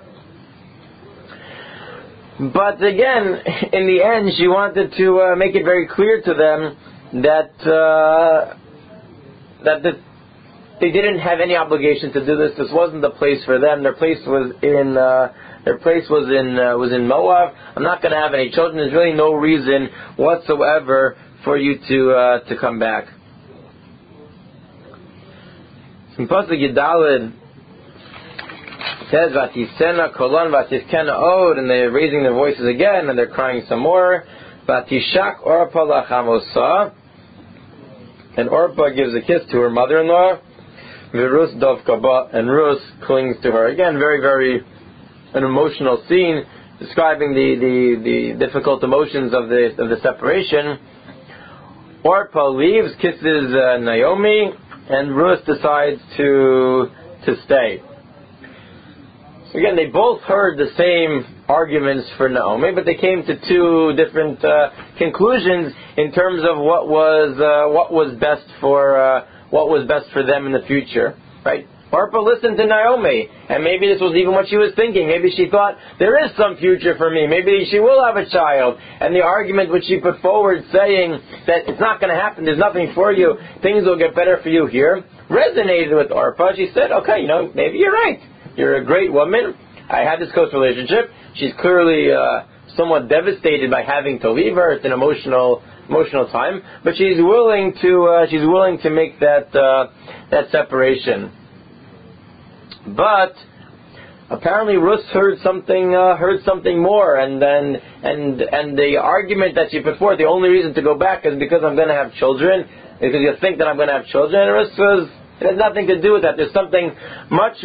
But again, in the end, she wanted to make it very clear to them that they didn't have any obligation to do this. This wasn't the place for them. Their place was in Moab. I'm not going to have any children. There's really no reason whatsoever for you to come back. In pasuk Yudalid says Vatisena kolon Vatiskena od, and they're raising their voices again and they're crying some more. Vatishak Orpa lachamosa, and Orpa gives a kiss to her mother-in-law. Virus dovkaba, and Rus clings to her. Again, very, very an emotional scene describing the difficult emotions of the separation. Orpa leaves, kisses Naomi, and Rus decides to stay. So again, they both heard the same arguments for Naomi, but they came to two different conclusions in terms of what was best for them in the future. Right? Orpa listened to Naomi, and maybe this was even what she was thinking. Maybe she thought, there is some future for me. Maybe she will have a child. And the argument which she put forward saying that it's not going to happen, there's nothing for you, things will get better for you here, resonated with Orpa. She said, okay, maybe you're right. You're a great woman. I had this close relationship. She's clearly somewhat devastated by having to leave her. It's an emotional time, but she's willing to make that separation. But apparently Rus heard something more, and the argument that she put forth, the only reason to go back is because I'm going to have children, because you think that I'm going to have children. And Rus says it has nothing to do with that. There's something much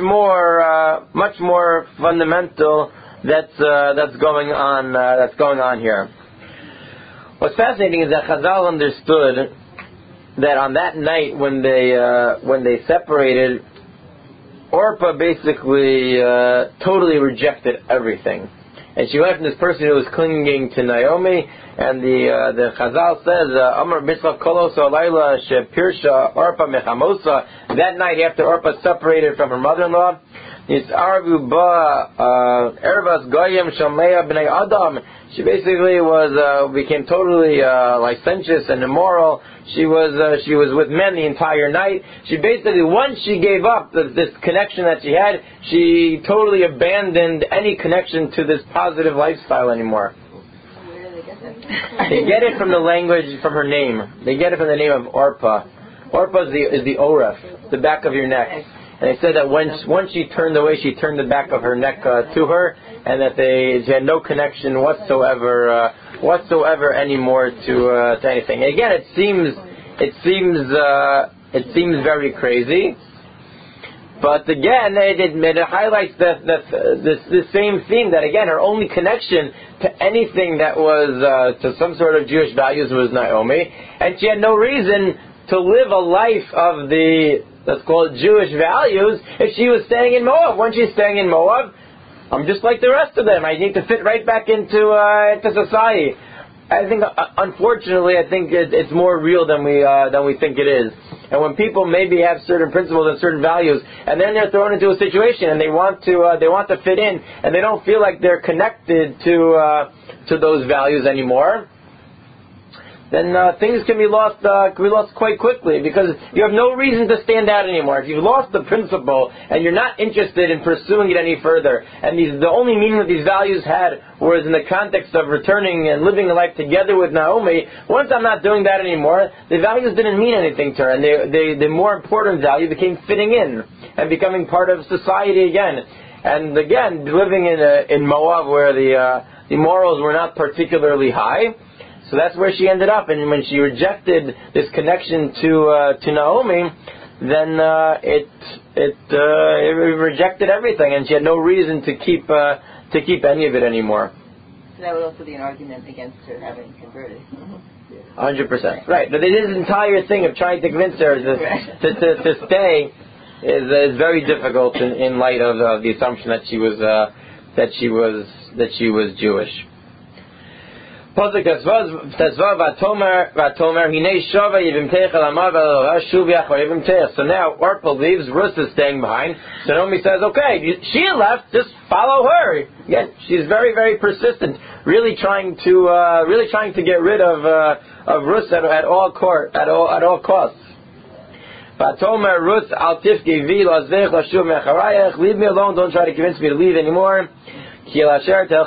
more fundamental that's going on here. What's fascinating is that Chazal understood that on that night when they separated, Orpa basically totally rejected everything, and she went from this person who was clinging to Naomi. And the Chazal says, Amar Bishlam Kolosa Laila Shepirsha Orpa Mechamosa. That night after Orpa separated from her mother-in-law, Nisarvu Ba Ervas Goyim Shamea Bnei Adam. She basically became totally licentious and immoral. She was with men the entire night. She basically, once she gave up this connection that she had, she totally abandoned any connection to this positive lifestyle anymore. They get it from the language, from her name. They get it from the name of Orpa. Orpa is the oref, the back of your neck. And they said that once she turned away, she turned the back of her neck to her, and that she had no connection whatsoever anymore to anything. And again, it seems very crazy. But again, it highlights this same theme that again, her only connection to anything that was to some sort of Jewish values was Naomi, and she had no reason to live a life of the, let's call it, Jewish values if she was staying in Moab. When she's staying in Moab, I'm just like the rest of them. I need to fit right back into society. I think, unfortunately, it's more real than we think it is. And when people maybe have certain principles and certain values, and then they're thrown into a situation and they want to fit in, and they don't feel like they're connected to those values anymore, then things can be lost quite quickly, because you have no reason to stand out anymore. If you've lost the principle and you're not interested in pursuing it any further, and the only meaning that these values had was in the context of returning and living a life together with Naomi, once I'm not doing that anymore, the values didn't mean anything to her, and the more important value became fitting in and becoming part of society again. And again, living in Moab, where the morals were not particularly high. So that's where she ended up, and when she rejected this connection to Naomi, then it rejected everything, and she had no reason to keep any of it anymore. So that would also be an argument against her having converted. 100%, right? But this entire thing of trying to convince her to stay is very difficult in light of the assumption that she was Jewish. Pasuk Tezvav Vatomer Hinei Shava Yivimteich Elamav Shuv Yachor Yivimteich. So now Orpah leaves, Ruth is staying behind. So Naomi says, okay, she left, just follow her. Again, she's very, very persistent, really trying to get rid of Ruth at all costs. Vatomer Ruth Al Tifki Vi Lazvech Lashuv Mecharayach. Leave me alone, don't try to convince me to leave anymore. Your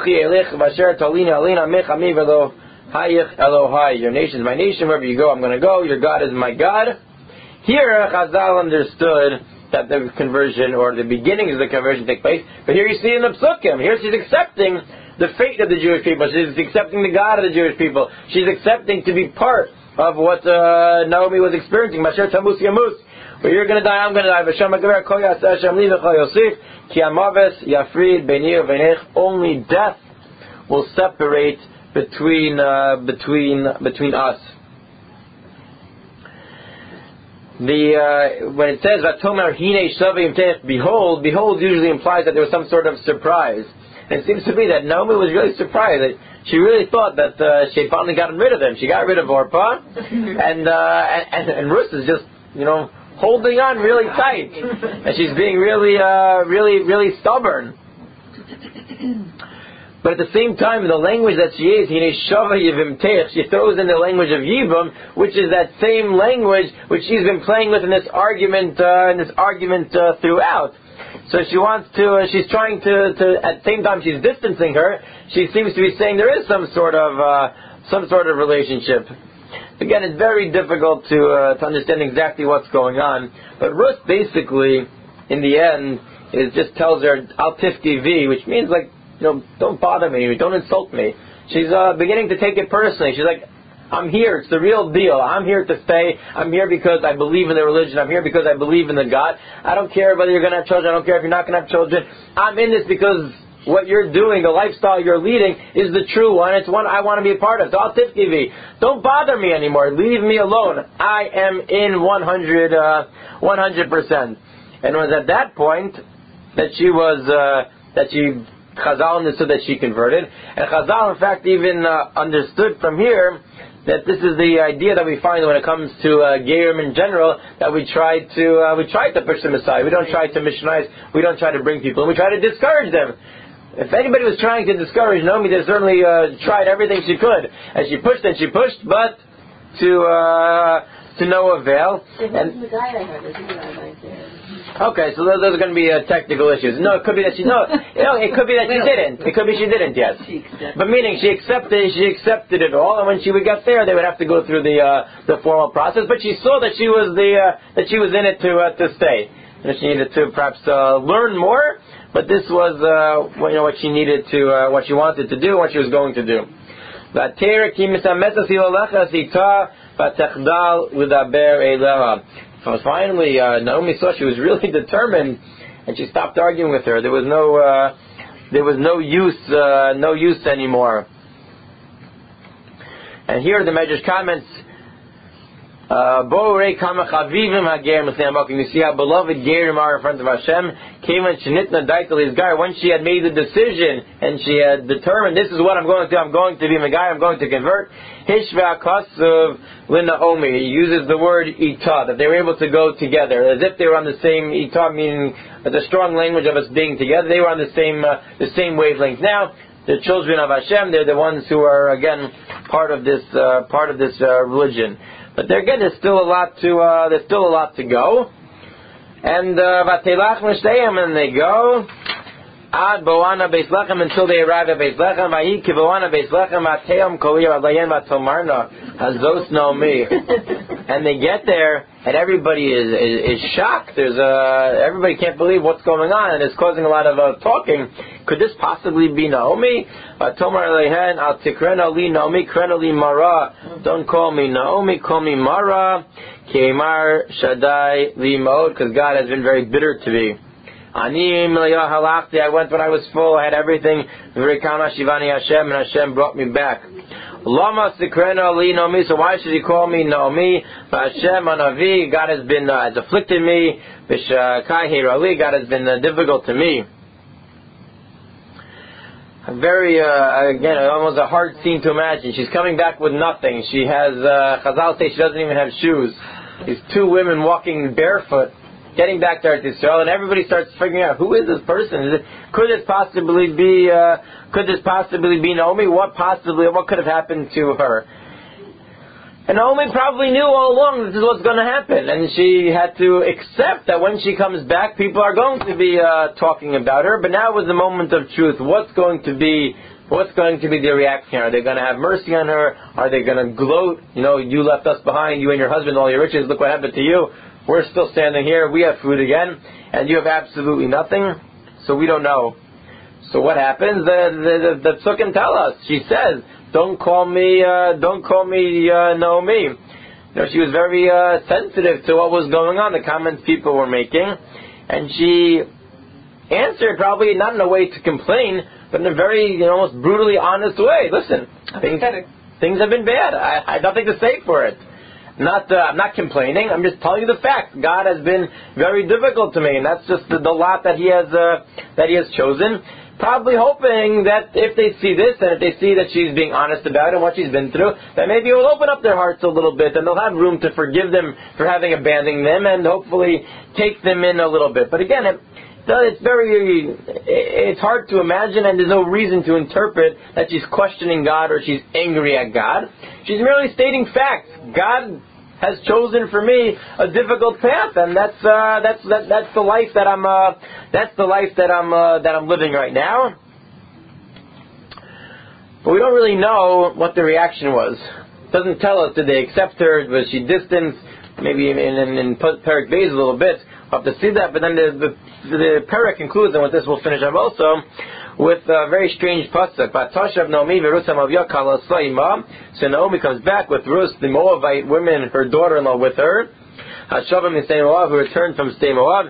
nation is my nation, wherever you go, I'm going to go. Your God is my God. Here, Chazal understood that the conversion, or the beginning of the conversion, take place. But here you see in the Psukim, here she's accepting the fate of the Jewish people. She's accepting the God of the Jewish people. She's accepting to be part of what Naomi was experiencing. Masher Tamus Yamus. But you're going to die, I'm going to die. Only death will separate between us. When it says Vatomer Hine Shavim Tech, behold usually implies that there was some sort of surprise. And it seems to me that Naomi was really surprised. That she really thought that she had finally gotten rid of them. She got rid of Orpah, and Ruth is just holding on really tight, and she's being really stubborn. But at the same time, in the language that she is, she throws in the language of Yibum, which is that same language which she's been playing with in this argument throughout. So she's trying to, at the same time she's distancing her, she seems to be saying there is some sort of relationship. Again, it's very difficult to understand exactly what's going on. But Ruth basically, in the end, just tells her, Al Tifki Vi, which means don't bother me, don't insult me. She's beginning to take it personally. She's like, I'm here, it's the real deal. I'm here to stay. I'm here because I believe in the religion. I'm here because I believe in the God. I don't care whether you're going to have children. I don't care if you're not going to have children. I'm in this because what you're doing, the lifestyle you're leading, is the true one. It's one I want to be a part of. So I'll tifkivi. Don't bother me anymore. Leave me alone. I am in 100%. And it was at that point that Chazal understood that she converted. And Chazal, in fact, even understood from here that this is the idea that we find when it comes to Gerim in general, that we try to push them aside. We don't try to missionize. We don't try to bring people, and we try to discourage them. If anybody was trying to discourage Naomi, they certainly tried everything she could, and she pushed, but to no avail. Okay, so those are going to be technical issues. No, it could be that she didn't. It could be she didn't. Yes, but meaning she accepted it all, and when she would get there, they would have to go through the formal process. But she saw that she was in it to stay, and she needed to perhaps learn more. But this was what she needed to, what she wanted to do, what she was going to do. Finally, Naomi saw she was really determined, and she stopped arguing with her. There was no use anymore. And here the Medrash comments You see how beloved Gerim are in front of Hashem. When she had made the decision and she had determined, this is what I'm going to do, I'm going to be Megai, I'm going to convert. He uses the word Ita, that they were able to go together, as if they were on the same Ita, meaning the strong language of us being together. They were on the same wavelength. Now, the children of Hashem, they're the ones who are again part of this religion. But there again, there's still a lot to go. And Vatelach Mishtayim, and they go Ad Boana Beis Lechem until they arrive at Beis Lechem. Vayi Ki Boana Beis Lechem Ateam Kolir Adlayen Vatomarna Hazos Nomi. And they get there, and everybody is shocked. Everybody can't believe what's going on, and it's causing a lot of talking. Could this possibly be Naomi? Tomar Lehen Al Tikrena Li Naomi Krena Li Mara. Don't call me Naomi, call me Mara. Keimar Shaddai Li Mod, because God has been very bitter to me. Ani Milaya Halachti, I went when I was full, I had everything. Virikama Shivani Hashem, and Hashem brought me back. Lama Sikrena Li Naomi, so why should he call me Naomi? Hashem Anavi, God has afflicted me. Vishakai Hirali, God has been difficult to me. Very, again, almost a hard scene to imagine. She's coming back with nothing. She has, Chazal say she doesn't even have shoes. These two women walking barefoot, getting back to Eretz Yisrael, and everybody starts figuring out, who is this person? Could this possibly be Naomi? What could have happened to her? And Naomi probably knew all along this is what's going to happen, and she had to accept that when she comes back, people are going to be talking about her. But now was the moment of truth. What's going to be the reaction? Are they going to have mercy on her? Are they going to gloat? You left us behind, you and your husband, all your riches. Look what happened to you. We're still standing here. We have food again, and you have absolutely nothing. So we don't know. So what happens? The Psukim tell us. She says, Don't call me Naomi. She was very sensitive to what was going on, the comments people were making, and she answered probably not in a way to complain, but in a very almost brutally honest way. Listen, things have been bad. I have nothing to say for it. I'm not complaining. I'm just telling you the fact. God has been very difficult to me, and that's just the lot that He has chosen. Probably hoping that if they see this, and if they see that she's being honest about it and what she's been through, that maybe it will open up their hearts a little bit, and they'll have room to forgive them for having abandoned them, and hopefully take them in a little bit. But again, it's hard to imagine, and there's no reason to interpret that she's questioning God or she's angry at God. She's merely stating facts. God has chosen for me a difficult path, and that's the life that I'm living right now. But we don't really know what the reaction was. It doesn't tell us, did they accept her? Was she distanced? Maybe in Perek Beis a little bit. We'll have to see that. But then the Perek concludes, and with this we'll finish up also, with a very strange pasuk. So Naomi comes back with Rus, the Moabite women, her daughter-in-law, with her. Hashavim in Sdei Moab, who returned from Sdei Moab.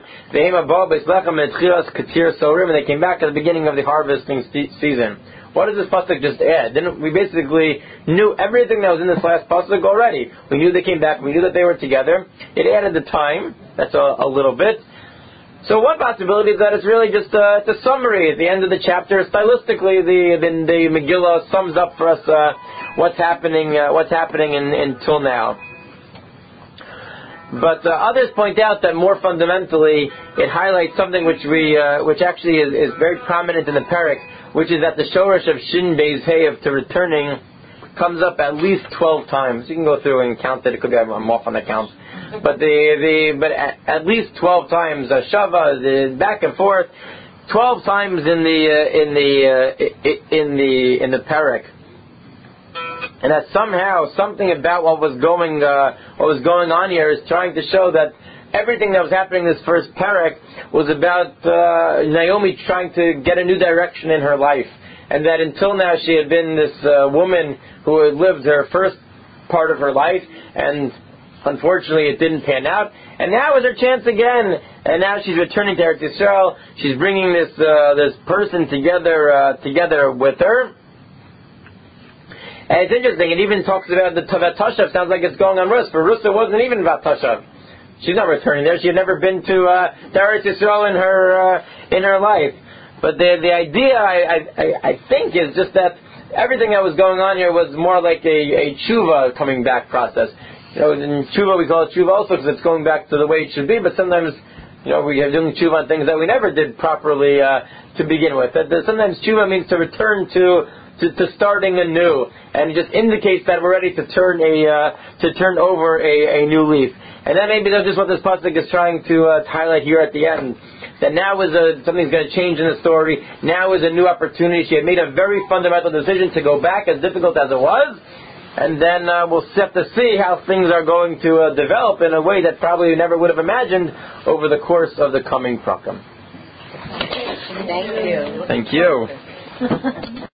And they came back at the beginning of the harvesting season. What does this pasuk just add? We basically knew everything that was in this last pasuk already. We knew they came back. We knew that they were together. It added the time. That's a little bit. So one possibility is that it's really just a summary at the end of the chapter. Stylistically, the Megillah sums up for us what's happening until now. But others point out that more fundamentally, it highlights something which actually is very prominent in the Perek, which is that the Shoresh of Shin Beis Hey of to returning comes up at least 12 times. You can go through and count it. It could be I'm off on the count. But at least 12 times Shava, the back and forth, 12 times in the Perek, and that somehow something about what was going on here is trying to show that everything that was happening in this first Perek was about Naomi trying to get a new direction in her life, and that until now she had been this woman who had lived her first part of her life, and unfortunately it didn't pan out, and now is her chance again, and now she's returning to Eretz Yisrael. She's bringing this person together with her, And it's interesting, it even talks about the Tavat Tashav, sounds like it's going on Rus. For Rus, it wasn't even about Tashav. She's not returning there. She had never been to Eretz Yisrael in her life. But the idea, I think, is just that everything that was going on here was more like a tshuva coming back process. In tshuva we call it tshuva also because it's going back to the way it should be. But sometimes, we are doing tshuva on things that we never did properly to begin with. That sometimes tshuva means to return to starting anew, and it just indicates that we're ready to turn over a new leaf. And that maybe that's just what this pasuk is trying to highlight here at the end. That now is something's going to change in the story. Now is a new opportunity. She had made a very fundamental decision to go back, as difficult as it was. And then we'll have to see how things are going to develop in a way that probably we never would have imagined over the course of the coming prakim. Thank you. Thank you.